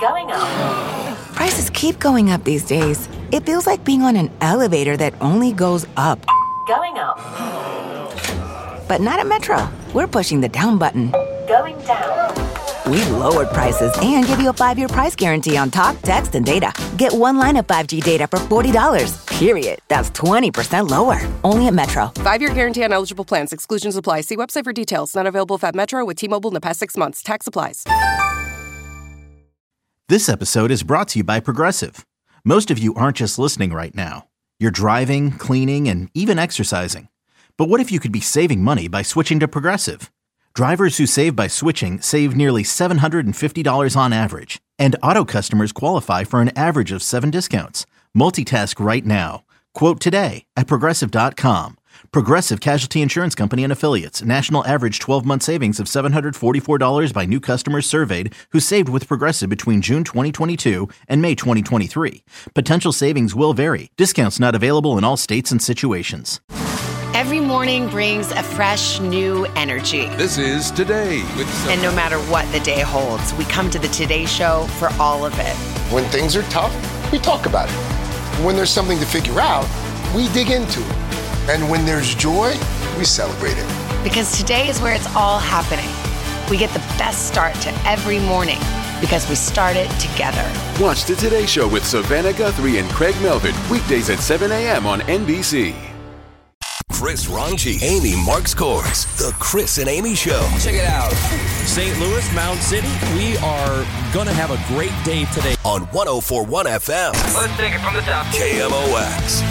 Going up. Prices keep going up these days. It feels like being on an elevator that only goes up. Going up. But not at Metro. We're pushing the down button. Going down. We've lowered prices and give you a 5-year price guarantee on talk, text, and data. Get one line of 5G data for $40, period. That's 20% lower. Only at Metro. 5-year guarantee on eligible plans. Exclusions apply. See website for details. Not available at Metro with T-Mobile in the past 6 months. Tax applies. This episode is brought to you by Progressive. Most of you aren't just listening right now. You're driving, cleaning, and even exercising. But what if you could be saving money by switching to Progressive? Drivers who save by switching save nearly $750 on average. And auto customers qualify for an average of 7 discounts. Multitask right now. Quote today at Progressive.com. Progressive Casualty Insurance Company and Affiliates. National average 12-month savings of $744 by new customers surveyed who saved with Progressive between June 2022 and May 2023. Potential savings will vary. Discounts not available in all states and situations. Every morning brings a fresh, new energy. This is Today with And no matter what the day holds, we come to the Today Show for all of it. When things are tough, we talk about it. When there's something to figure out, we dig into it. And when there's joy, we celebrate it. Because today is where it's all happening. We get the best start to every morning because we start it together. Watch the Today Show with Savannah Guthrie and Craig Melvin, weekdays at 7 a.m. on NBC. Chris Ranji, Amy Marks Kors, The Chris and Amy Show. Check it out. St. Louis, Mound City, we are going to have a great day today. On 104.1 FM. Let's take it from the top. KMOX.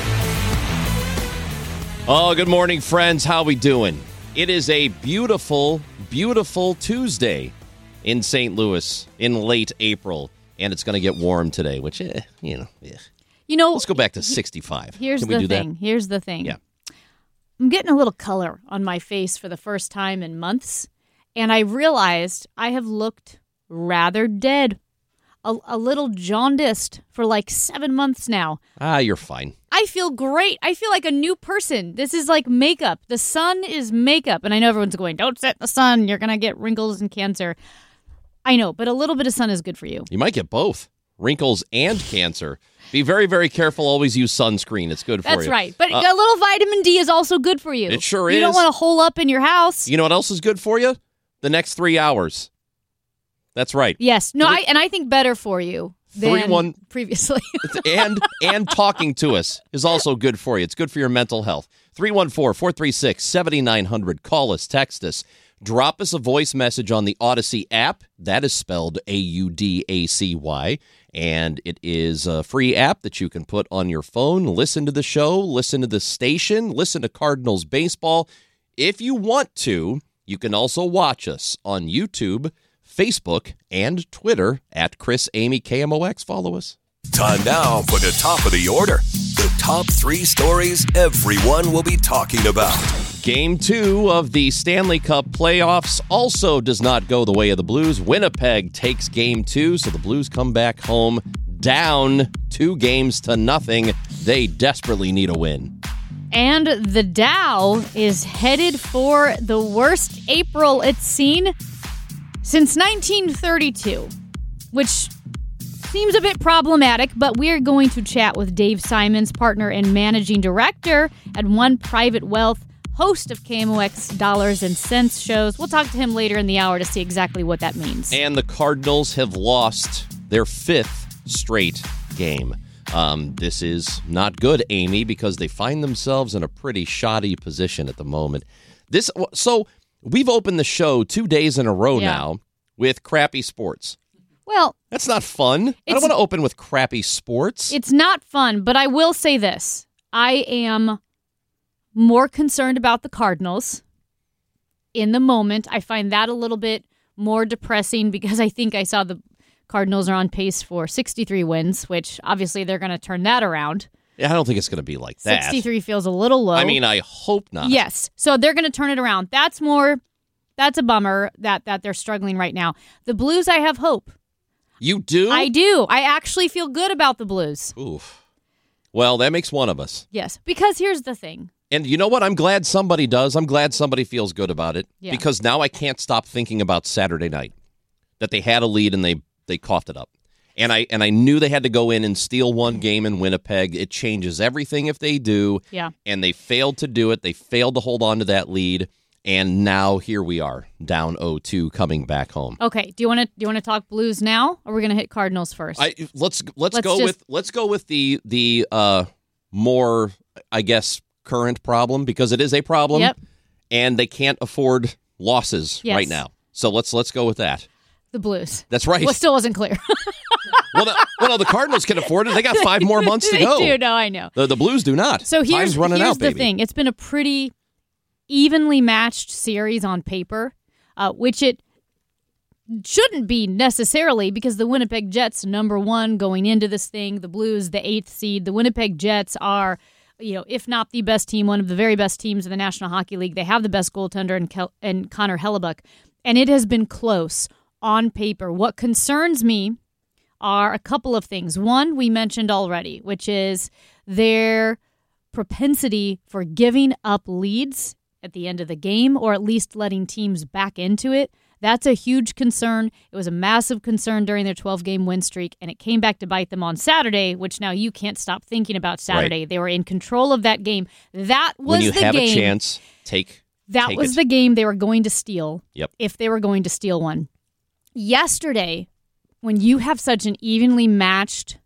Oh, good morning, friends. How we doing? It is a beautiful, beautiful Tuesday in St. Louis in late April, and it's going to get warm today, which, You know, let's go back to 65. Here's Can we the do thing. that? Here's the thing. Yeah. I'm getting a little color on my face for the first time in months, and I realized I have looked rather dead, a little jaundiced for like 7 months now. You're fine. I feel great. I feel like a new person. This is like makeup. The sun is makeup, and I know everyone's going, don't sit in the sun. You're going to get wrinkles and cancer. I know, but a little bit of sun is good for you. You might get both, wrinkles and cancer. Be very, very careful. Always use sunscreen. It's good for you. That's right. But a little vitamin D is also good for you. It sure is. You don't want to hole up in your house. You know what else is good for you? The next 3 hours. That's right. Yes. No, I think better for you than previously. and talking to us is also good for you. It's good for your mental health. 314-436-7900. Call us, text us. Drop us a voice message on the Odyssey app. That is spelled AUDACY. And it is a free app that you can put on your phone. Listen to the show, listen to the station, listen to Cardinals baseball. If you want to, you can also watch us on YouTube, Facebook, and Twitter at Chris Amy KMOX. Follow us. Time now for the top of the order. The top 3 stories everyone will be talking about. Game 2 of the Stanley Cup playoffs also does not go the way of the Blues. Winnipeg takes Game 2, so the Blues come back home down 2-0. They desperately need a win. And the Dow is headed for the worst April it's seen since 1932, which seems a bit problematic, but we're going to chat with Dave Simons, partner and managing director at One Private Wealth, host of KMOX Dollars and Cents shows. We'll talk to him later in the hour to see exactly what that means. And the Cardinals have lost their 5th straight game. This is not good, Amy, because they find themselves in a pretty shoddy position at the moment. So we've opened the show 2 days in a row now with crappy sports. Well, that's not fun. I don't want to open with crappy sports. It's not fun, but I will say this. I am more concerned about the Cardinals in the moment. I find that a little bit more depressing because I think I saw the Cardinals are on pace for 63 wins, which obviously they're going to turn that around. Yeah, I don't think it's going to be like that. 63 feels a little low. I mean, I hope not. Yes. So they're going to turn it around. That's a bummer that they're struggling right now. The Blues, I have hope. You do? I do. I actually feel good about the Blues. Oof. Well, that makes one of us. Yes, because here's the thing. And you know what? I'm glad somebody does. I'm glad somebody feels good about it. Yeah. Because now I can't stop thinking about Saturday night. That they had a lead and they they coughed it up. And I knew they had to go in and steal one game in Winnipeg. It changes everything if they do. Yeah. And they failed to do it. They failed to hold on to that lead. And now here we are, down 0-2, coming back home. Okay. Do you want to talk Blues now, or we're going to hit Cardinals first? Let's go with the more, I guess, current problem, because it is a problem. Yep. And they can't afford losses right now. So let's go with that. The Blues. That's right. Well, it still wasn't clear. Well, the Cardinals can afford it. They got 5 more months to go. They do. No, I know. The Blues do not. So here's the thing. It's been a pretty evenly matched series on paper, which it shouldn't be necessarily, because the Winnipeg Jets, number 1 going into this thing, the Blues, the 8th seed. The Winnipeg Jets are, if not the best team, one of the very best teams in the National Hockey League. They have the best goaltender in Connor Hellebuck, and it has been close on paper. What concerns me are a couple of things. One, we mentioned already, which is their propensity for giving up leads at the end of the game, or at least letting teams back into it. That's a huge concern. It was a massive concern during their 12-game win streak, and it came back to bite them on Saturday, which now you can't stop thinking about Saturday. Right. They were in control of that game. That was when you the have game. A chance, take the game they were going to steal. Yep. If they were going to steal one. Yesterday, when you have such an evenly matched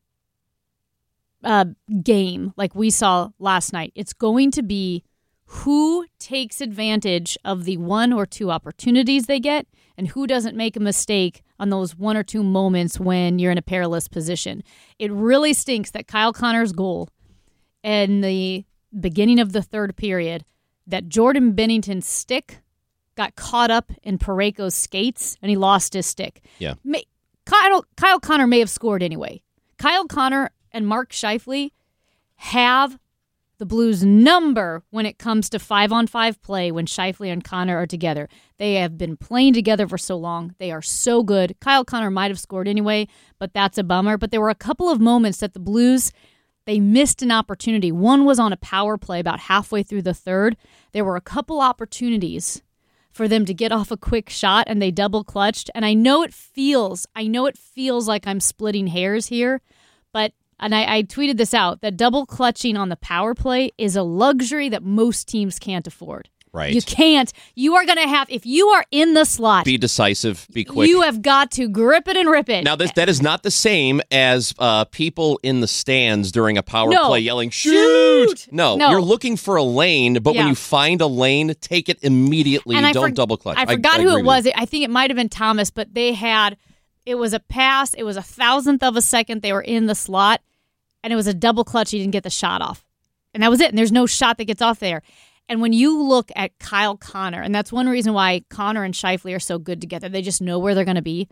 game like we saw last night, it's going to be who takes advantage of the 1 or 2 opportunities they get, and who doesn't make a mistake on those 1 or 2 moments when you're in a perilous position. It really stinks that Kyle Connor's goal in the beginning of the third period, that Jordan Bennington's stick got caught up in Parayko's skates, and he lost his stick. Yeah. Kyle Connor may have scored anyway. Kyle Connor and Mark Scheifele have the Blues' number when it comes to 5-on-5 play when Scheifele and Connor are together. They have been playing together for so long. They are so good. Kyle Connor might have scored anyway, but that's a bummer. But there were a couple of moments that the Blues, they missed an opportunity. One was on a power play about halfway through the third. There were a couple opportunities for them to get off a quick shot, and they double clutched. And I know it feels like I'm splitting hairs here, but I tweeted this out, that double clutching on the power play is a luxury that most teams can't afford. Right. You can't. You are going to have, if you are in the slot, be decisive, be quick. You have got to grip it and rip it. Now, that is not the same as people in the stands during a power play yelling, shoot! No, you're looking for a lane, but when you find a lane, take it immediately. Don't double clutch. I forgot who it was. I think it might have been Thomas, but it was a pass. It was 1,000th of a second. They were in the slot, and it was a double clutch. He didn't get the shot off. And that was it. And there's no shot that gets off there. And when you look at Kyle Connor, and that's one reason why Connor and Scheifele are so good together, they just know where they're going to be.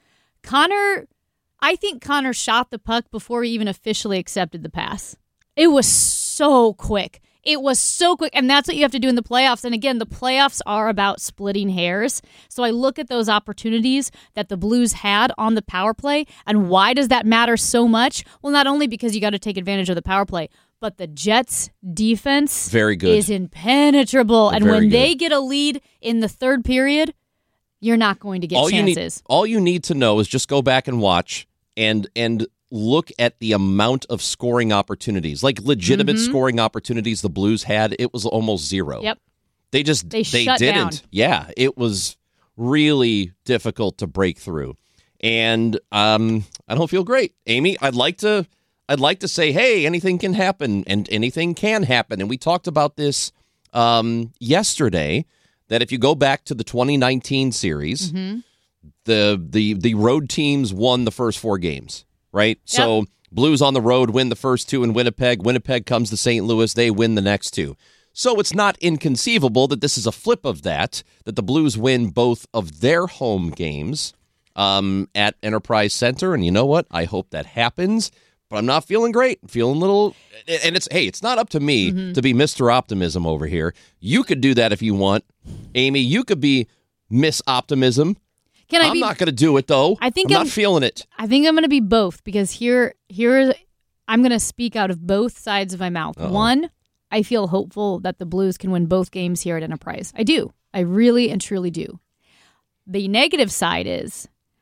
I think Connor shot the puck before he even officially accepted the pass. It was so quick. And that's what you have to do in the playoffs. And again, the playoffs are about splitting hairs. So I look at those opportunities that the Blues had on the power play, and why does that matter so much? Well, not only because you got to take advantage of the power play, but the Jets' defense very good. Is impenetrable. And when they get a lead in the third period, you're not going to get chances. All you need to know is just go back and watch and look at the amount of scoring opportunities, like legitimate scoring opportunities the Blues had. It was almost zero. Yep. They shut didn't. Down. Yeah, it was really difficult to break through. And I don't feel great. Amy, I'd like to say, hey, anything can happen, and anything can happen. And we talked about this yesterday, that if you go back to the 2019 series, the road teams won the first 4 games, right? Yep. So Blues on the road win the first 2 in Winnipeg. Winnipeg comes to St. Louis. They win the next 2. So it's not inconceivable that this is a flip of that the Blues win both of their home games at Enterprise Center. And you know what? I hope that happens. But I'm not feeling great. I'm feeling a little, and it's not up to me to be Mr. Optimism over here. You could do that if you want, Amy. You could be Miss Optimism. I'm not going to do it though. I'm not feeling it. I think I'm going to be both, because here I'm going to speak out of both sides of my mouth. Uh-oh. One, I feel hopeful that the Blues can win both games here at Enterprise. I do. I really and truly do. The negative side is,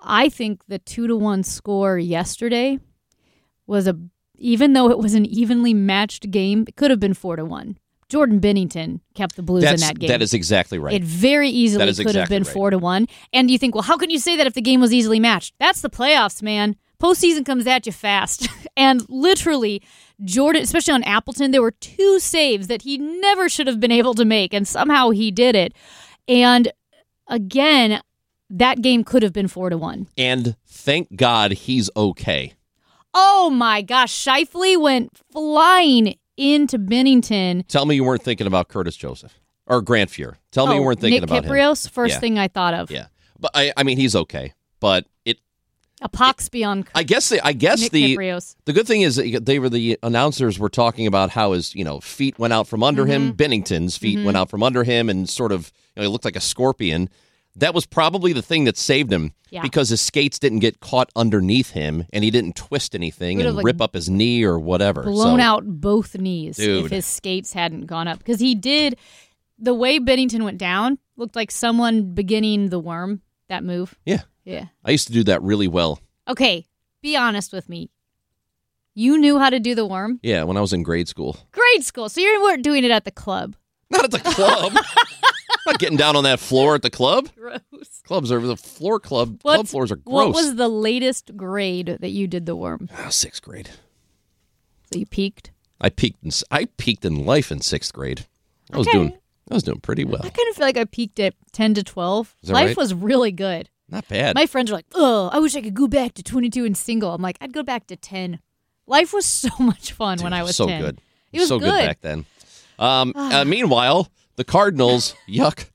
I think the 2-1 score yesterday was even though it was an evenly matched game, it could have been 4-1. Jordan Bennington kept the Blues in that game. That is exactly right. It very easily could have been 4-1. And you think, well, how can you say that if the game was easily matched? That's the playoffs, man. Postseason comes at you fast. And literally, Jordan, especially on Appleton, there were 2 saves that he never should have been able to make, and somehow he did it. And again, that game could have been 4-1. And thank God he's okay. Oh my gosh, Scheifele went flying into Bennington. Tell me you weren't thinking about Curtis Joseph or Grant Fuhr. Tell me you weren't thinking about Kypreos, him. First thing I thought of. Yeah, but I mean he's okay. But a pox beyond. I guess the good thing is the announcers were talking about how his feet went out from under him. Bennington's feet went out from under him, and sort of he looked like a scorpion. That was probably the thing that saved him because his skates didn't get caught underneath him and he didn't twist anything and rip up his knee or whatever. Blown out both knees Dude. If his skates hadn't gone up. Because he did, the way Bennington went down, looked like someone beginning the worm, that move. Yeah. Yeah. I used to do that really well. Okay, be honest with me. You knew how to do the worm? Yeah, when I was in grade school. Grade school. So you weren't doing it at the club. Not at the club. Not getting down on that floor at the club. Gross. Club floors are gross. What was the latest grade that you did the worm? 6th grade. So you peaked? I peaked in life in 6th grade. I was doing pretty well. I kind of feel like I peaked at 10 to 12. Is that Life right? was really good. Not bad. My friends are like, oh, I wish I could go back to 22 and single. I'm like, I'd go back to 10. Life was so much fun when I was 10. Good. It was so good back then. Meanwhile, the Cardinals, yuck.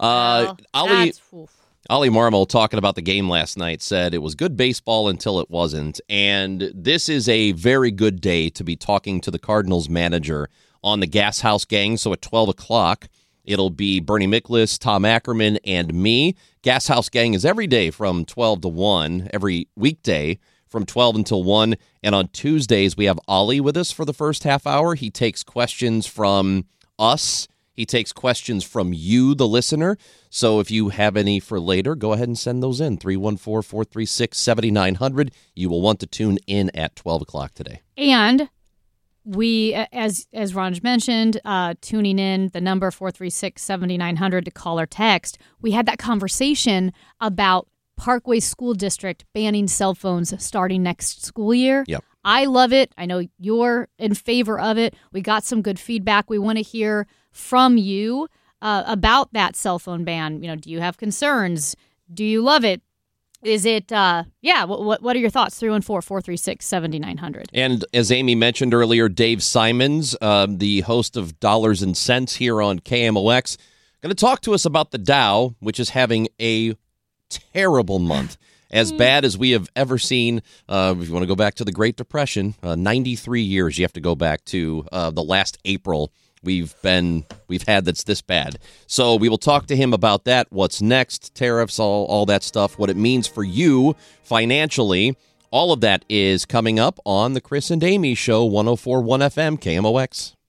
Ollie Marmol, talking about the game last night, said it was good baseball until it wasn't. And this is a very good day to be talking to the Cardinals manager on the Gas House Gang. So at 12 o'clock, it'll be Bernie Miklasz, Tom Ackerman, and me. Gas House Gang is every day from 12 to 1, every weekday from 12 until 1. And on Tuesdays, we have Ollie with us for the first half hour. He takes questions from us. He takes questions from you, the listener. So if you have any for later, go ahead and send those in. 314-436-7900. You will want to tune in at 12 o'clock today. And we, as Ron mentioned, tuning in, the number 436-7900 to call or text. We had that conversation about Parkway School District banning cell phones starting next school year. Yep. I love it. I know you're in favor of it. We got some good feedback. We want to hear from you about that cell phone ban. Do you have concerns? Do you love it? Is it, what are your thoughts? 314-436-7900. And as Amy mentioned earlier, Dave Simons, the host of Dollars and Cents here on KMOX, going to talk to us about the Dow, which is having a terrible month. As bad as we have ever seen. If you want to go back to the Great Depression, 93 years you have to go back to the last April we've had that's this bad. So we will talk to him about that, what's next, tariffs, all that stuff, what it means for you financially. All of that is coming up on the Chris and Amy Show, 104.1 FM, KMOX.